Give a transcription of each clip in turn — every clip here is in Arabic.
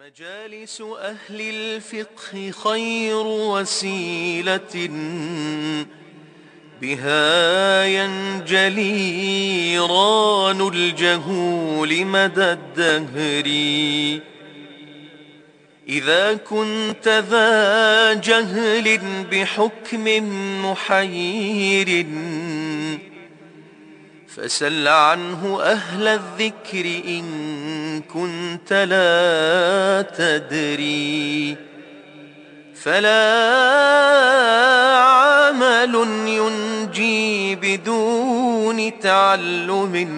مجالس أهل الفقه خير وسيلة بها ينجلي ران الجهول مدى الدهر. إذا كنت ذا جهل بحكم محير فسل عنه أهل الذكر إن كنت لا تدري. فلا عمل ينجي بدون تعلم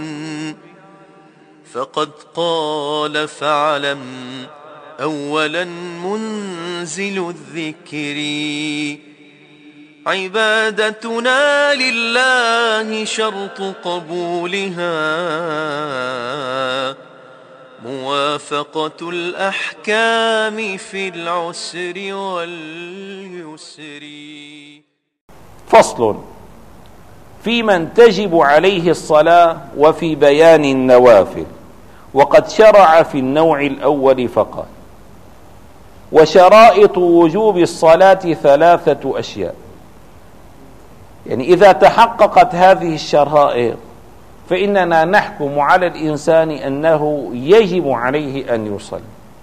فقد قال فاعلم أولا منزل الذكر. عبادتنا لله شرط قبولها موافقة الأحكام في العسر واليسر. فصل في من تجب عليه الصلاة وفي بيان النوافل. وقد شرع في النوع الأول فقال: وشرائط وجوب الصلاة 3 أشياء. يعني إذا تحققت هذه الشرائط فإننا نحكم على الإنسان أنه يجب عليه أن يصلي.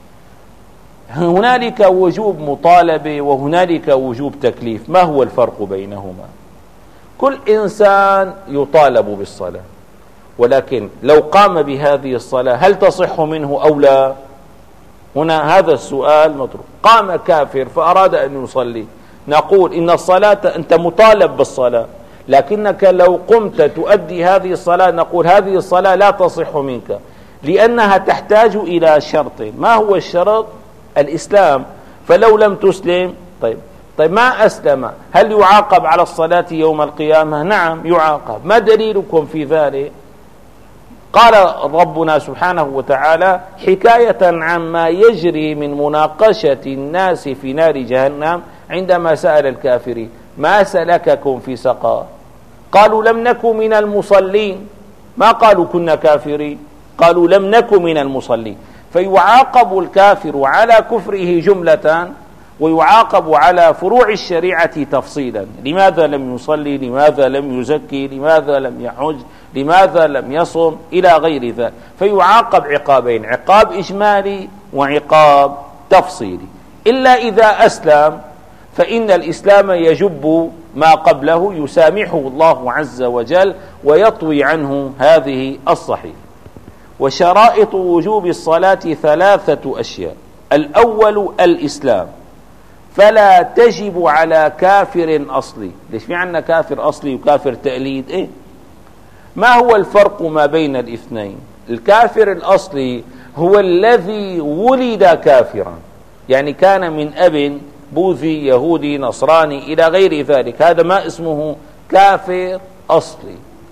هنالك وجوب مطالبة وهنالك وجوب تكليف. ما هو الفرق بينهما؟ كل إنسان يطالب بالصلاة، ولكن لو قام بهذه الصلاة هل تصح منه أو لا؟ هنا هذا السؤال مطروح. قام كافر فأراد أن يصلي، نقول إن الصلاة أنت مطالب بالصلاة، لكنك لو قمت تؤدي هذه الصلاة نقول هذه الصلاة لا تصح منك، لأنها تحتاج إلى شرط. ما هو الشرط؟ الإسلام. فلو لم تسلم طيب ما أسلم، هل يعاقب على الصلاة يوم القيامة؟ نعم يعاقب. ما دليلكم في ذلك؟ قال ربنا سبحانه وتعالى حكاية عما يجري من مناقشة الناس في نار جهنم عندما سأل الكافرين: ما سلككم في سقر؟ قالوا لم نكن من المصلين. ما قالوا كنا كافرين، قالوا لم نكن من المصلين. فيعاقب الكافر على كفره جملة، ويعاقب على فروع الشريعة تفصيلا. لماذا لم يصلي؟ لماذا لم يزكي؟ لماذا لم يحج؟ لماذا لم يصم؟ إلى غير ذلك. فيعاقب عقابين: عقاب إجمالي وعقاب تفصيلي. إلا إذا أسلم فإن الإسلام يجب ما قبله، يسامحه الله عز وجل ويطوي عنه هذه الصحيفة. وشرائط وجوب الصلاة 3 أشياء. الأول الإسلام، فلا تجب على كافر أصلي. ليش في عندنا كافر أصلي وكافر تقليد؟ ما هو الفرق ما بين الاثنين؟ الكافر الأصلي هو الذي ولد كافرا، يعني كان من أب بوذي يهودي نصراني إلى غير ذلك، هذا ما اسمه كافر أصلي.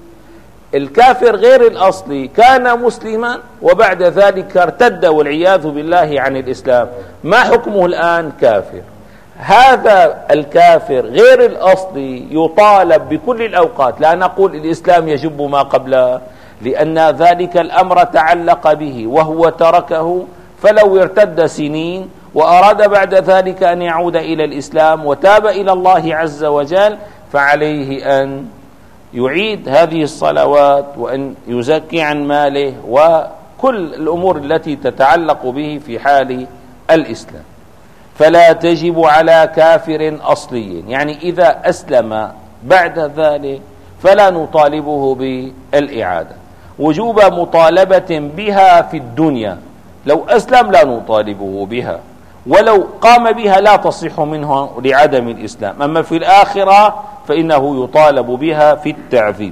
الكافر غير الأصلي كان مسلما وبعد ذلك ارتد والعياذ بالله عن الإسلام، ما حكمه الآن؟ كافر. هذا الكافر غير الأصلي يطالب بكل الأوقات. لا نقول الإسلام يجب ما قبله، لأن ذلك الأمر تعلق به وهو تركه، فلو ارتد سنين وأراد بعد ذلك أن يعود إلى الإسلام وتاب إلى الله عز وجل فعليه أن يعيد هذه الصلوات وأن يزكي عن ماله وكل الأمور التي تتعلق به في حال الإسلام. فلا تجب على كافر أصلي، يعني إذا أسلم بعد ذلك فلا نطالبه بالإعادة. وجوب مطالبة بها في الدنيا، لو أسلم لا نطالبه بها، ولو قام بها لا تصح منه لعدم الإسلام. أما في الآخرة فإنه يطالب بها في التعذيب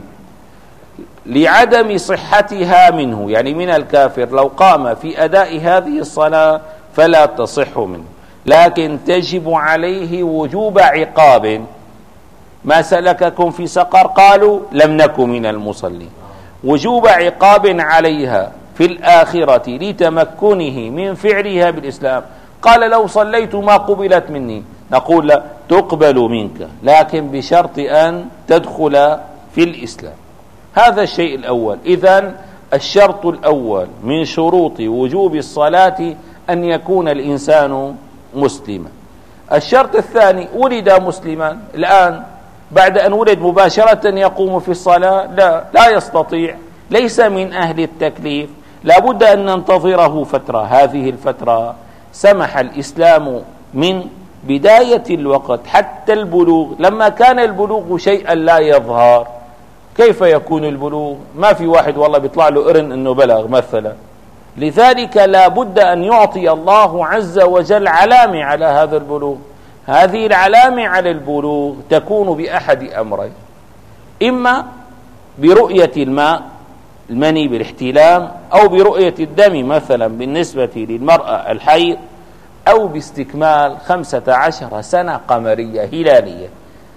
لعدم صحتها منه، يعني من الكافر لو قام في أداء هذه الصلاة فلا تصح منه. لكن تجب عليه وجوب عقاب. ما سلككم في سقر؟ قالوا لم نكن من المصلين. وجوب عقاب عليها في الآخرة لتمكنه من فعلها بالإسلام. قال لو صليت ما قبلت مني، نقول لا، تقبل منك لكن بشرط أن تدخل في الإسلام. هذا الشيء الأول. إذن الشرط الأول من شروط وجوب الصلاة أن يكون الإنسان مسلما. الشرط الثاني ولد مسلما، الآن بعد أن ولد مباشرة يقوم في الصلاة؟ لا يستطيع، ليس من أهل التكليف، لا بد أن ننتظره فترة. هذه الفترة سمح الإسلام من بداية الوقت حتى البلوغ. لما كان البلوغ شيئا لا يظهر، كيف يكون البلوغ؟ ما في واحد والله بيطلع له قرن أنه بلغ مثلا. لذلك لا بد أن يعطي الله عز وجل علامة على هذا البلوغ. هذه العلامة على البلوغ تكون بأحد أمرين: إما برؤية الماء المني بالاحتلام، أو برؤية الدم مثلا بالنسبة للمرأة الحيض، أو باستكمال 15 سنة قمرية هلالية.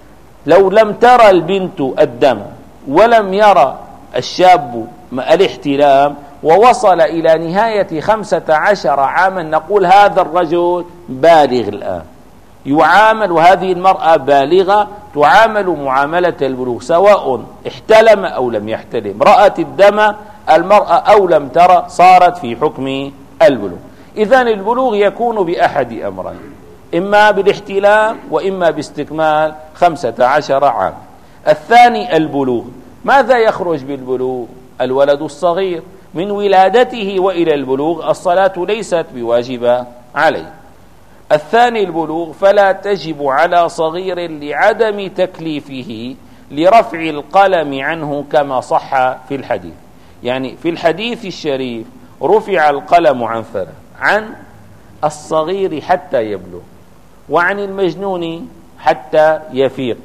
لو لم ترى البنت الدم ولم يرى الشاب الاحتلام ووصل إلى نهاية 15 عاما، نقول هذا الرجل بالغ الآن، يعامل، وهذه المرأة بالغة تعامل معاملة البلوغ، سواء احتلم أو لم يحتلم، رأت الدم المرأة أو لم ترى، صارت في حكم البلوغ. إذن البلوغ يكون بأحد أمرين: إما بالاحتلام وإما باستكمال 15 عام. الثاني البلوغ. ماذا يخرج بالبلوغ؟ الولد الصغير من ولادته وإلى البلوغ الصلاة ليست بواجبة عليه. الثاني البلوغ، فلا تجب على صغير لعدم تكليفه لرفع القلم عنه كما صح في الحديث. يعني في الحديث الشريف رفع القلم عن ثلاث: عن الصغير حتى يبلغ، وعن المجنون حتى يفيق،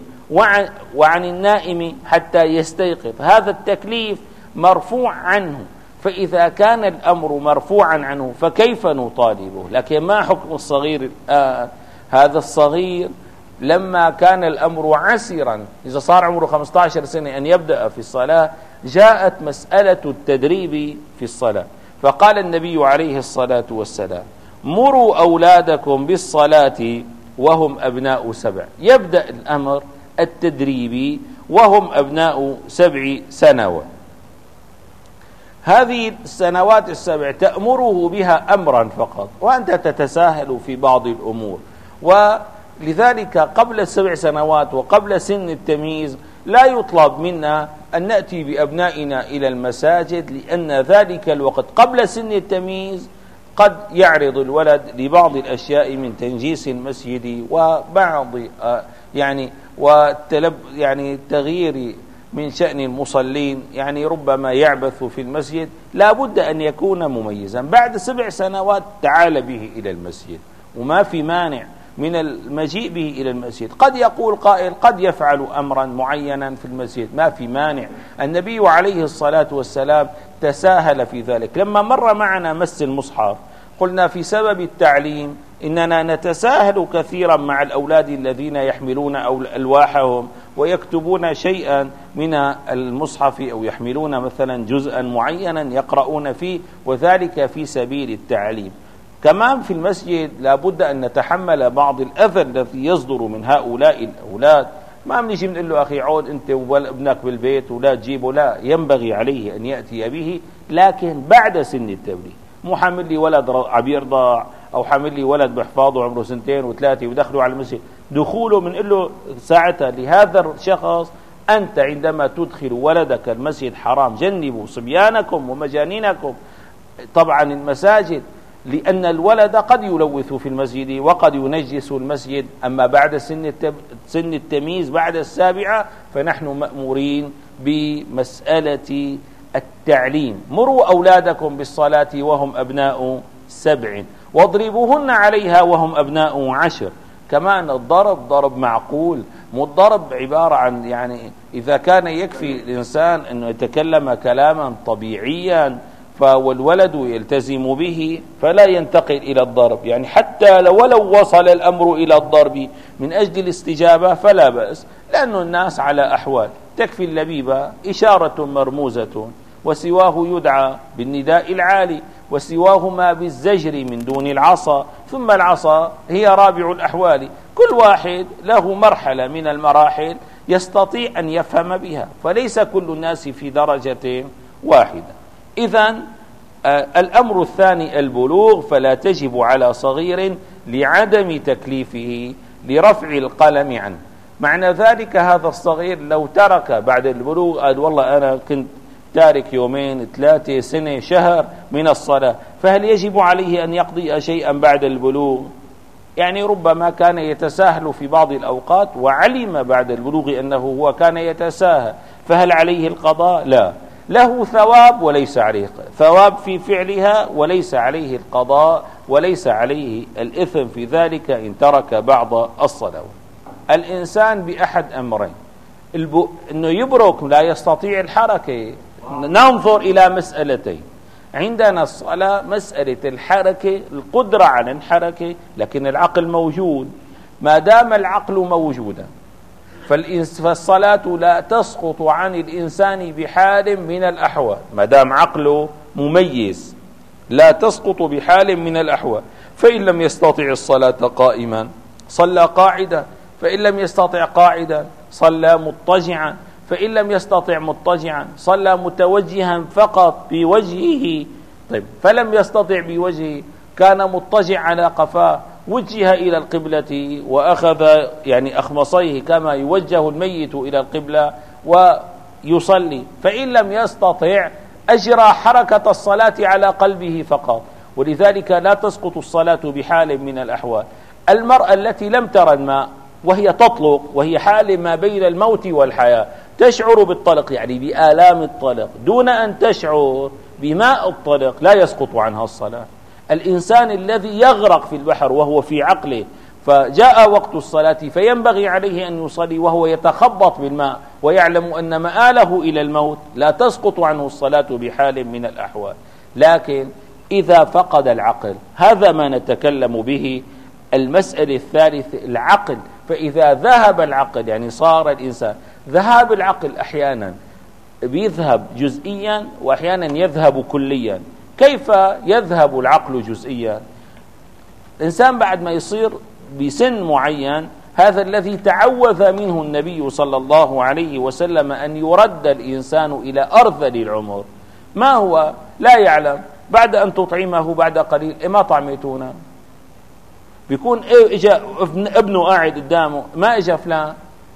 وعن النائم حتى يستيقظ. هذا التكليف مرفوع عنه، فإذا كان الأمر مرفوعا عنه فكيف نطالبه؟ لكن ما حكم الصغير الآن؟ هذا الصغير لما كان الأمر عسرا، إذا صار عمره 15 سنة أن يبدأ في الصلاة، جاءت مسألة التدريب في الصلاة، فقال النبي عليه الصلاة والسلام: مروا أولادكم بالصلاة وهم أبناء 7. يبدأ الأمر التدريبي وهم أبناء 7 سنوات. هذه السنوات ال7 تأمره بها أمرا فقط، وأنت تتساهل في بعض الأمور. ولذلك قبل 7 سنوات وقبل سن التمييز لا يطلب منا أن نأتي بأبنائنا إلى المساجد، لأن ذلك الوقت قبل سن التمييز قد يعرض الولد لبعض الأشياء من تنجيس المسجد وبعض تغيير من شأن المصلين، يعني ربما يعبث في المسجد. لا بد أن يكون مميزا. بعد 7 سنوات تعال به إلى المسجد، وما في مانع من المجيء به إلى المسجد. قد يقول قائل قد يفعل أمرا معينا في المسجد، ما في مانع. النبي عليه الصلاة والسلام تساهل في ذلك. لما مر معنا مس المصحف قلنا في سبب التعليم إننا نتساهل كثيرا مع الأولاد الذين يحملون ألواحهم ويكتبون شيئا من المصحف، أو يحملون مثلا جزءا معينا يقرؤون فيه، وذلك في سبيل التعليم. كمان في المسجد لا بد أن نتحمل بعض الأذى الذي يصدر من هؤلاء الأولاد. ما بنيجي بنقول له أخي عود أنت وابنك بالبيت ولا تجيبه، لا، ينبغي عليه أن يأتي به، لكن بعد سن التبليغ. مو حامل لي ولد عبير ضاع أو حامل لي ولد بحفاظه عمره 2 و3 ودخلوا على المسجد، دخوله بنقول له ساعتها لهذا الشخص: أنت عندما تدخل ولدك المسجد حرام، جنبوا صبيانكم ومجانينكم طبعا المساجد، لأن الولد قد يلوث في المسجد وقد ينجس المسجد. أما بعد سن التمييز بعد 7 فنحن مأمورين بمسألة التعليم. مروا أولادكم بالصلاة وهم أبناء 7 واضربوهن عليها وهم أبناء 10. كمان الضرب ضرب معقول، مو الضرب عبارة عن إذا كان يكفي الإنسان أنه يتكلم كلاما طبيعيا والولد يلتزم به فلا ينتقل إلى الضرب. حتى ولو وصل الأمر إلى الضرب من أجل الاستجابة فلا بأس، لأن الناس على أحوال. تكفي اللبيبة إشارة مرموزة، وسواه يدعى بالنداء العالي، وسواهما بالزجر من دون العصا، ثم العصا هي رابع الأحوال. كل واحد له مرحلة من المراحل يستطيع أن يفهم بها، فليس كل الناس في درجة واحدة. إذن الأمر الثاني البلوغ، فلا تجب على صغير لعدم تكليفه لرفع القلم عنه. معنى ذلك هذا الصغير لو ترك بعد البلوغ، قال والله أنا كنت تارك يومين 3 سنة شهر من الصلاة، فهل يجب عليه أن يقضي شيئا بعد البلوغ؟ يعني ربما كان يتساهل في بعض الأوقات وعلم بعد البلوغ أنه هو كان يتساهل، فهل عليه القضاء؟ لا، له ثواب وليس عليه ثواب في فعلها، وليس عليه القضاء، وليس عليه الإثم في ذلك إن ترك بعض الصلوات. الإنسان بأحد أمرين، أنه يبرك لا يستطيع الحركة. ننظر إلى مسألتين، عندنا الصلاة مسألة الحركة، القدرة على الحركة، لكن العقل موجود. ما دام العقل موجودا فالصلاة لا تسقط عن الإنسان بحال من الأحوال، ما دام عقله مميز لا تسقط بحال من الأحوال. فإن لم يستطع الصلاة قائما صلى قاعدا، فإن لم يستطع قاعدا صلى مضطجعا، فإن لم يستطع مضطجعا صلى متوجها فقط بوجهه. طيب فلم يستطع بوجهه، كان مضطجع على قفاه، وجه إلى القبلة وأخذ يعني أخمصيه كما يوجه الميت إلى القبلة ويصلي. فإن لم يستطع أجرى حركة الصلاة على قلبه فقط، ولذلك لا تسقط الصلاة بحال من الأحوال. المرأة التي لم ترى الماء وهي تطلق، وهي حال ما بين الموت والحياة، تشعر بالطلق يعني بآلام الطلق دون أن تشعر بماء الطلق، لا يسقط عنها الصلاة. الإنسان الذي يغرق في البحر وهو في عقله فجاء وقت الصلاة فينبغي عليه أن يصلي وهو يتخبط بالماء ويعلم أن مآله إلى الموت، لا تسقط عنه الصلاة بحال من الأحوال. لكن إذا فقد العقل، هذا ما نتكلم به. المسألة الثالثة العقل، فإذا ذهب العقل يعني صار الإنسان، ذهاب العقل أحيانا بيذهب جزئيا وأحيانا يذهب كليا. كيف يذهب العقل جزئيا؟ الإنسان بعد ما يصير بسن معين، هذا الذي تعوذ منه النبي صلى الله عليه وسلم أن يرد الإنسان إلى أرذل العمر. ما هو؟ لا يعلم، بعد أن تطعمه بعد قليل ما طعمتونا، بيكون إجا ابنه قاعد قدامه ما إجا فلان،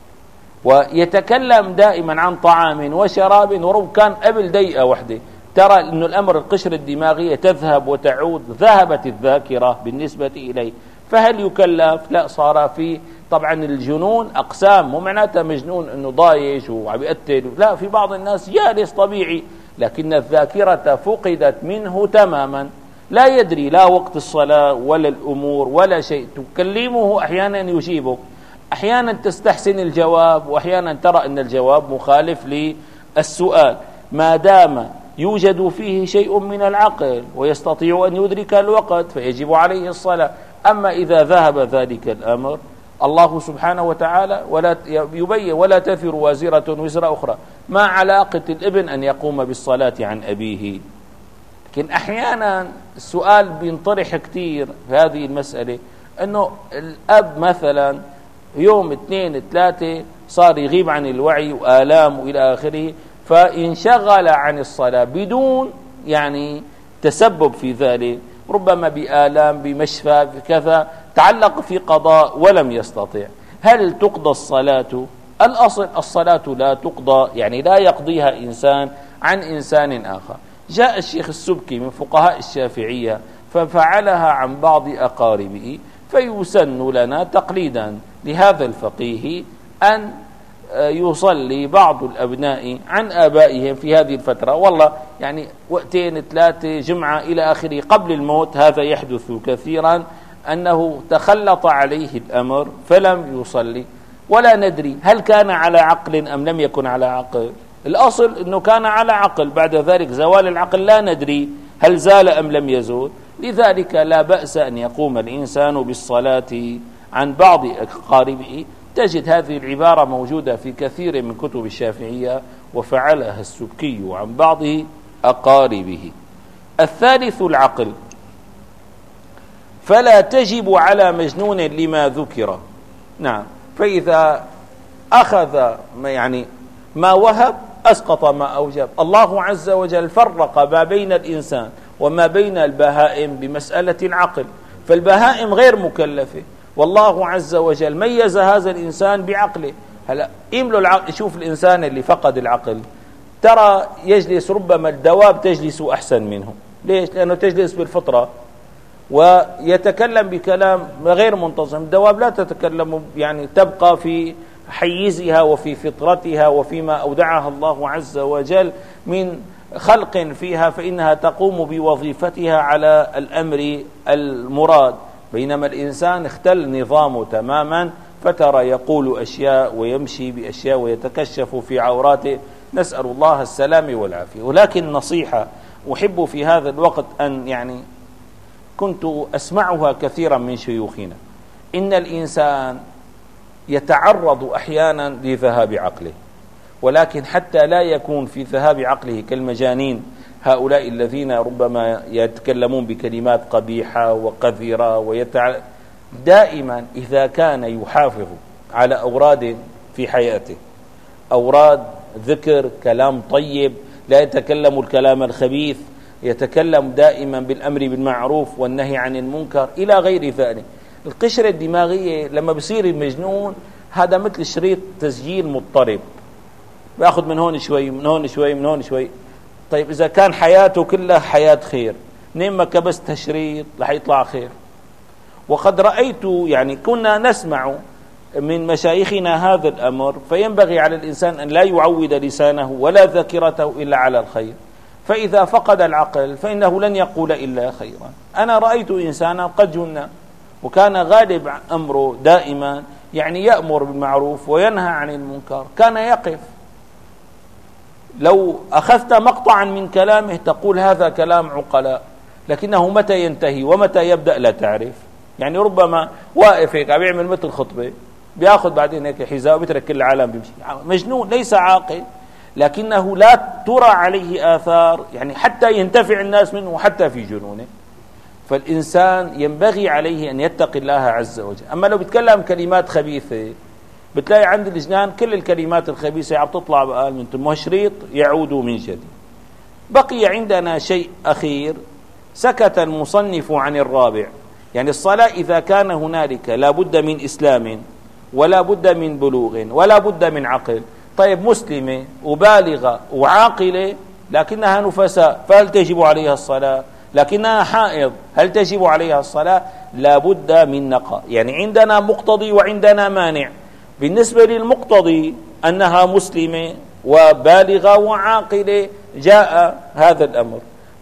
ويتكلم دائما عن طعام وشراب ورب كان قبل دقيقة واحدة. ترى أن الأمر القشرة الدماغية تذهب وتعود، ذهبت الذاكرة بالنسبة إليه، فهل يكلف؟ لا. صار في طبعا الجنون أقسام، مو معناتها مجنون أنه ضايش وعم يقتل، لا، في بعض الناس جالس طبيعي لكن الذاكرة فقدت منه تماما، لا يدري لا وقت الصلاة ولا الأمور ولا شيء. تكلمه أحيانا يجيبك، أحيانا تستحسن الجواب، وأحيانا ترى أن الجواب مخالف للسؤال. ما دام يوجد فيه شيء من العقل ويستطيع أن يدرك الوقت فيجب عليه الصلاة. أما إذا ذهب ذلك الأمر، الله سبحانه وتعالى ولا يبين ولا تثر وازرة وزر أخرى. ما علاقة الابن أن يقوم بالصلاة عن أبيه؟ لكن أحيانا السؤال بينطرح كتير في هذه المسألة، أنه الأب مثلا يوم 2 3 صار يغيب عن الوعي وآلام وإلى آخره، فانشغل عن الصلاة بدون يعني تسبب في ذلك، ربما بآلام بمشفى بكذا، تعلق في قضاء ولم يستطع. هل تقضى الصلاة؟ الأصل الصلاة لا تقضى، يعني لا يقضيها إنسان عن إنسان آخر. جاء الشيخ السبكي من فقهاء الشافعية ففعلها عن بعض أقاربه، فيسن لنا تقليدا لهذا الفقيه أن يصلي بعض الأبناء عن آبائهم في هذه الفترة، والله يعني 2 3 جمعة إلى آخره قبل الموت. هذا يحدث كثيرا أنه تخلط عليه الأمر فلم يصلي، ولا ندري هل كان على عقل أم لم يكن على عقل. الأصل أنه كان على عقل، بعد ذلك زوال العقل لا ندري هل زال أم لم يزول. لذلك لا بأس أن يقوم الإنسان بالصلاة عن بعض أقاربه. تجد هذه العبارة موجودة في كثير من كتب الشافعية، وفعلها السبكي عن بعض أقاربه. الثالث العقل، فلا تجب على مجنون لما ذكر. نعم، فإذا أخذ يعني ما وهب أسقط ما أوجب. الله عز وجل فرق ما بين الإنسان وما بين البهائم بمسألة العقل، فالبهائم غير مكلفة، والله عز وجل ميز هذا الإنسان بعقله. هلا إملوا العقل، شوف الإنسان اللي فقد العقل ترى يجلس، ربما الدواب تجلس أحسن منه. ليش؟ لأنه تجلس بالفطرة ويتكلم بكلام غير منتظم. الدواب لا تتكلم، يعني تبقى في حيزها وفي فطرتها وفيما أودعها الله عز وجل من خلق فيها، فإنها تقوم بوظيفتها على الأمر المراد. بينما الإنسان اختل نظامه تماما، فترى يقول أشياء ويمشي بأشياء ويتكشف في عوراته، نسأل الله السلام والعافية. ولكن نصيحة أحب في هذا الوقت أن يعني كنت أسمعها كثيرا من شيوخنا، إن الإنسان يتعرض أحيانا لذهاب عقله، ولكن حتى لا يكون في ذهاب عقله كالمجانين هؤلاء الذين ربما يتكلمون بكلمات قبيحة وقذرة دائما إذا كان يحافظ على أوراد في حياته، أوراد ذكر، كلام طيب، لا يتكلم الكلام الخبيث، يتكلم دائما بالأمر بالمعروف والنهي عن المنكر إلى غير ذلك. القشرة الدماغية لما بصير المجنون هذا مثل شريط تسجيل مضطرب، بأخذ من هون شوي من هون شوي من هون شوي. طيب إذا كان حياته كلها حياة خير، نيم ما كبست تشريط رح يطلع خير. وقد رأيت، يعني كنا نسمع من مشايخنا هذا الأمر، فينبغي على الإنسان أن لا يعود لسانه ولا ذاكرته إلا على الخير، فإذا فقد العقل فإنه لن يقول إلا خيرا. أنا رأيت إنسانا قد جن، وكان غالب أمره دائما يعني يأمر بالمعروف وينهى عن المنكر، كان يقف. لو أخذت مقطعا من كلامه تقول هذا كلام عقلاء، لكنه متى ينتهي ومتى يبدأ لا تعرف. يعني ربما واقف هيك عم يعمل مثل خطبة، بياخذ بعدين هيك حذاء وبيترك كل العالم بيمشي. مجنون، ليس عاقل، لكنه لا ترى عليه آثار، يعني حتى ينتفع الناس منه وحتى في جنونه. فالإنسان ينبغي عليه أن يتقي الله عز وجل. أما لو بيتكلم كلمات خبيثة بتلاقي عند الجنان كل الكلمات الخبيثة عم تطلع بقال من تمه شريط يعود من جديد. بقي عندنا شيء أخير سكت المصنف عن الرابع، يعني الصلاة إذا كان هنالك لا بد من إسلام ولا بد من بلوغ ولا بد من عقل. طيب مسلمة وبالغة وعاقلة لكنها نفساء، فهل تجب عليها الصلاة؟ لكنها حائض، هل تجب عليها الصلاة؟ لا بد من نقاء. يعني عندنا مقتضي وعندنا مانع. بالنسبة للمقتضي أنها مسلمة وبالغة وعاقلة جاء هذا الأمر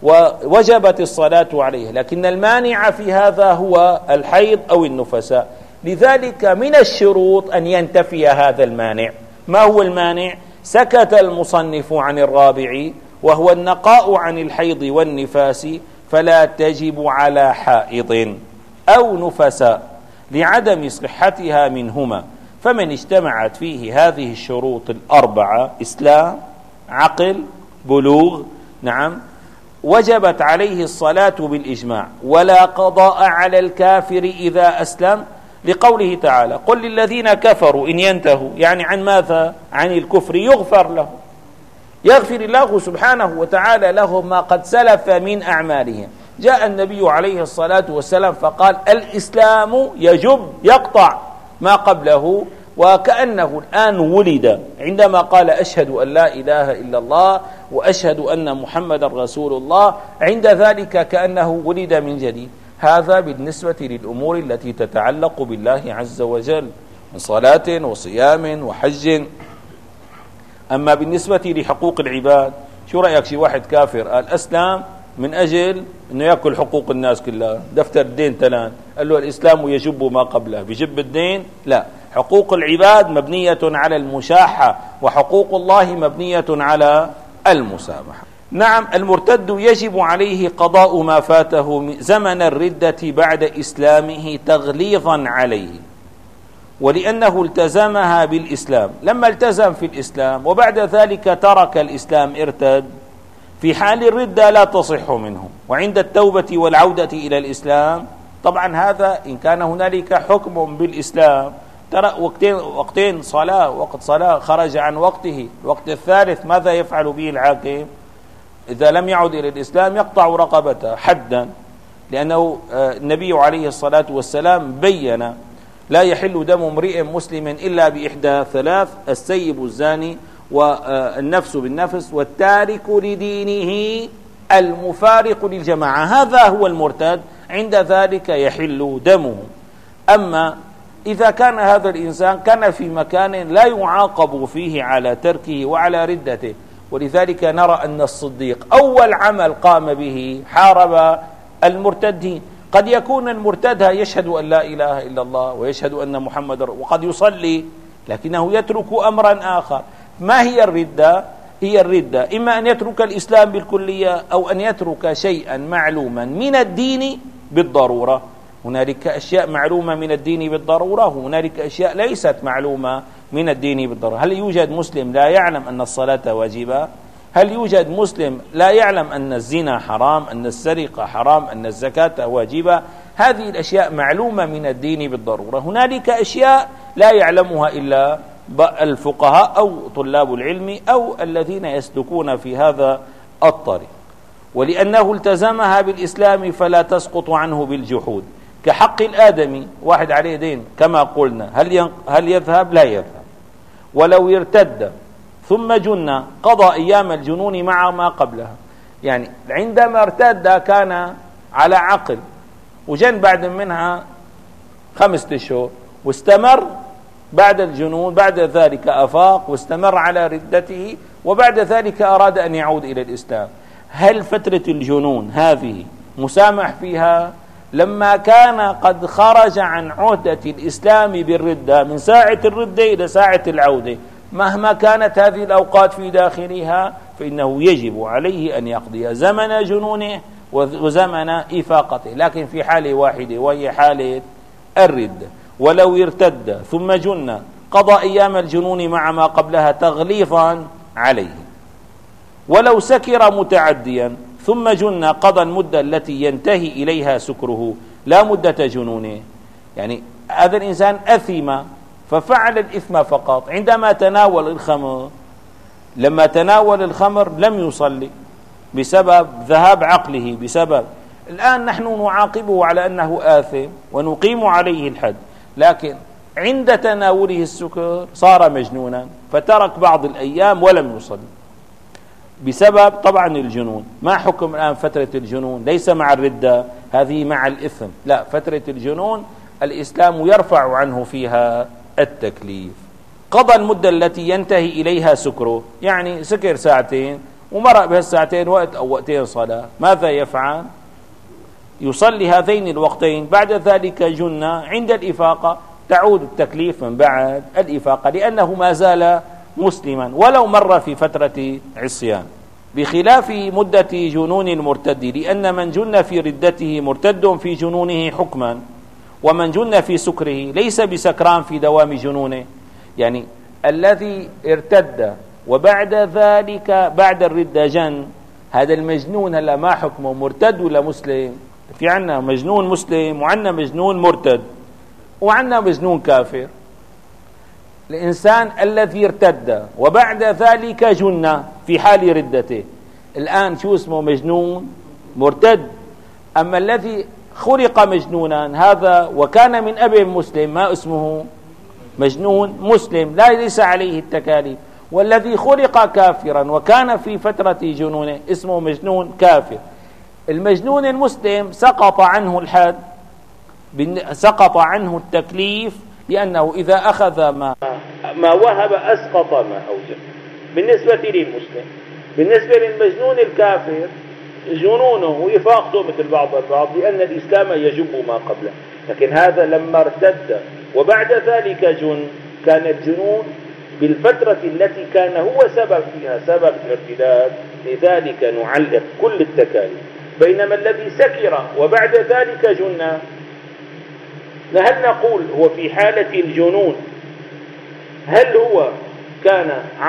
ووجبت الصلاة عليها، لكن المانع في هذا هو الحيض أو النفساء. لذلك من الشروط أن ينتفي هذا المانع. ما هو المانع؟ سكت المصنف عن الرابع وهو النقاء عن الحيض والنفاس، فلا تجب على حائض أو نفساء لعدم صحتها منهما. فمن اجتمعت فيه هذه الشروط الأربعة، إسلام، عقل، بلوغ، نعم، وجبت عليه الصلاة بالإجماع، ولا قضاء على الكافر إذا أسلم، لقوله تعالى: قل للذين كفروا إن ينتهوا، يعني عن ماذا؟ عن الكفر، يغفر له، يغفر الله سبحانه وتعالى لهم ما قد سلف من أعمالهم. جاء النبي عليه الصلاة والسلام فقال: الإسلام يجب يقطع ما قبله، وكأنه الآن ولد عندما قال: أشهد أن لا إله إلا الله وأشهد أن محمد رسول الله، عند ذلك كأنه ولد من جديد. هذا بالنسبة للأمور التي تتعلق بالله عز وجل من صلاة وصيام وحج. أما بالنسبة لحقوق العباد، شو رأيك شي واحد كافر قال أسلم من أجل أنه يأكل حقوق الناس كلها، دفتر الدين تلان، قال له الإسلام يجب ما قبله، بيجب الدين؟ لا، حقوق العباد مبنية على المشاحة، وحقوق الله مبنية على المسامحة. نعم، المرتد يجب عليه قضاء ما فاته زمن الردة بعد إسلامه تغليظا عليه، ولأنه التزمها بالإسلام. لما التزم في الإسلام وبعد ذلك ترك الإسلام ارتد، في حال الردة لا تصح منه، وعند التوبة والعودة إلى الإسلام طبعا هذا إن كان هنالك حكم بالإسلام. ترى وقتين صلاة، وقت صلاة خرج عن وقته، الوقت الثالث ماذا يفعل به الحاكم؟ إذا لم يعد إلى الإسلام يقطع رقبته حدا، لأنه النبي عليه الصلاة والسلام بين لا يحل دم امرئ مسلم إلا بإحدى ثلاث: السيب الزاني، والنفس بالنفس، والتارك لدينه المفارق للجماعة. هذا هو المرتد، عند ذلك يحل دمه. أما إذا كان هذا الإنسان كان في مكان لا يعاقب فيه على تركه وعلى ردته، ولذلك نرى أن الصديق أول عمل قام به حارب المرتدين. قد يكون المرتد يشهد أن لا إله إلا الله ويشهد أن محمد وقد يصلي، لكنه يترك أمرا آخر. ما هي الردة؟ هي الردة إما أن يترك الإسلام بالكلية أو أن يترك شيئا معلوما من الدين بالضرورة. هنالك أشياء معلومة من الدين بالضرورة، وهنالك أشياء ليست معلومة من الدين بالضرورة. هل يوجد مسلم لا يعلم أن الصلاة واجبة؟ هل يوجد مسلم لا يعلم أن الزنا حرام، أن السرقة حرام، أن الزكاة واجبة؟ هذه الأشياء معلومة من الدين بالضرورة. هنالك أشياء لا يعلمها إلا الفقهاء أو طلاب العلم أو الذين يسلكون في هذا الطريق، ولأنه التزمها بالإسلام فلا تسقط عنه بالجحود. كحق الآدمي، واحد عليه دين كما قلنا، هل يذهب؟ لا يذهب. ولو ارتد ثم جن قضى أيام الجنون مع ما قبلها. يعني عندما ارتد كان على عقل، وجن بعد منها 5 أشهر، واستمر بعد الجنون، بعد ذلك أفاق واستمر على ردته، وبعد ذلك أراد أن يعود إلى الإسلام. هل فترة الجنون هذه مسامح فيها؟ لما كان قد خرج عن عهدة الإسلام بالردة من ساعة الردة إلى ساعة العودة، مهما كانت هذه الأوقات في داخلها، فإنه يجب عليه أن يقضي زمن جنونه وزمن إفاقته، لكن في حالة واحدة وهي حالة الردة. ولو ارتد ثم جن قضى أيام الجنون مع ما قبلها تغليظا عليه. ولو سكر متعديا ثم جن قضى المدة التي ينتهي إليها سكره لا مدة جنونه. يعني هذا الإنسان أثم ففعل الإثم فقط عندما تناول الخمر. لما تناول الخمر لم يصلي بسبب ذهاب عقله، بسبب الآن نحن نعاقبه على أنه آثم ونقيم عليه الحد، لكن عند تناوله السكر صار مجنونا فترك بعض الأيام ولم يصلي بسبب طبعا الجنون. ما حكم الآن فترة الجنون؟ ليس مع الردة، هذه مع الإثم. لا، فترة الجنون الإسلام يرفع عنه فيها التكليف. قضى المدة التي ينتهي إليها سكره، يعني سكر ساعتين ومرأ بهالساعتين وقت أو وقتين صلاة، ماذا يفعل؟ يصلي هذين الوقتين، بعد ذلك جن عند الإفاقة تعود التكليف من بعد الإفاقة، لأنه ما زال مسلما ولو مر في فترة عصيان، بخلاف مدة جنون المرتد، لأن من جن في ردته مرتد في جنونه حكما، ومن جن في سكره ليس بسكران في دوام جنونه. يعني الذي ارتد وبعد ذلك بعد الردة جن، هذا المجنون هلا ما حكمه؟ مرتد ولا مسلم؟ في عنا مجنون مسلم وعنا مجنون مرتد وعنا مجنون كافر. الإنسان الذي ارتد وبعد ذلك جن في حال ردته الآن شو اسمه؟ مجنون مرتد. أما الذي خلق مجنونا هذا وكان من أب مسلم ما اسمه؟ مجنون مسلم، لا ليس عليه التكاليف. والذي خلق كافرا وكان في فترة جنونه اسمه مجنون كافر. المجنون المسلم سقط عنه الحد، سقط عنه التكليف، لأنه إذا أخذ ما وهب أسقط ما أوجب بالنسبة للمسلم. بالنسبة للمجنون الكافر جنونه وإفاقته مثل بعض البعض، لأن الإسلام يجب ما قبله. لكن هذا لما ارتد وبعد ذلك جن، كان الجنون بالفترة التي كان هو سبب فيها سبب الارتداد، لذلك نعلق كل التكاليف. بينما الذي سكر وبعد ذلك جن، هل نقول هو في حالة الجنون هل هو كان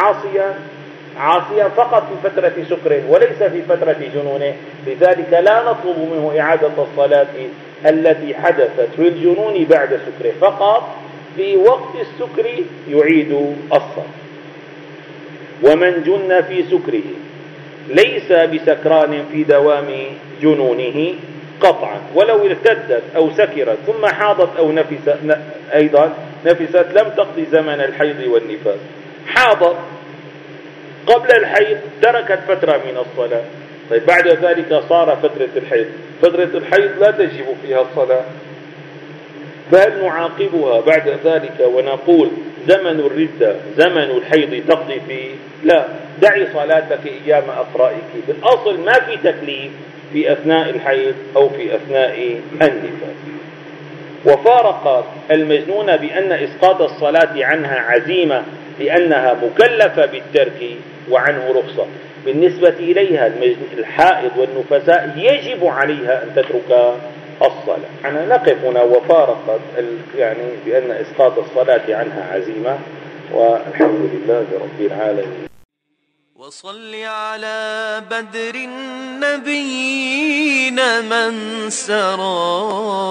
عاصيا فقط في فترة سكره وليس في فترة جنونه؟ لذلك لا نطلب منه إعادة الصلاة التي حدثت في الجنون بعد سكره، فقط في وقت السكر يعيد الصلاة. ومن جن في سكره ليس بسكران في دوام جنونه قطعا، ولو ارتدت أو سكرت ثم حاضت أو أيضا نفست لم تقضي زمن الحيض والنفاس. حاضت قبل الحيض تركت فترة من الصلاة، طيب بعد ذلك صار فترة الحيض، فترة الحيض لا تجب فيها الصلاة، فهل نعاقبها بعد ذلك ونقول زمن الردة زمن الحيض تقضي فيه؟ لا، دعي صلاتك أيام أقرائك. بالأصل ما في تكليف في أثناء الحيض أو في أثناء النفاس. وفارق المجنون بأن إسقاط الصلاة عنها عزيمة لأنها مكلفة بالترك وعنه رخصة. بالنسبة إليها الحائض والنفساء يجب عليها أن تترك الصلاة. يعني نقف هنا. وفارقت يعني بأن إسقاط الصلاة عنها عزيمة، والحمد لله رب العالمين. وصل على بدر النبيين من سرى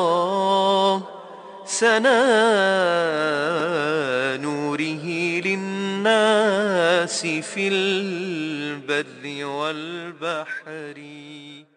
سنا نوره للناس في البر والبحر.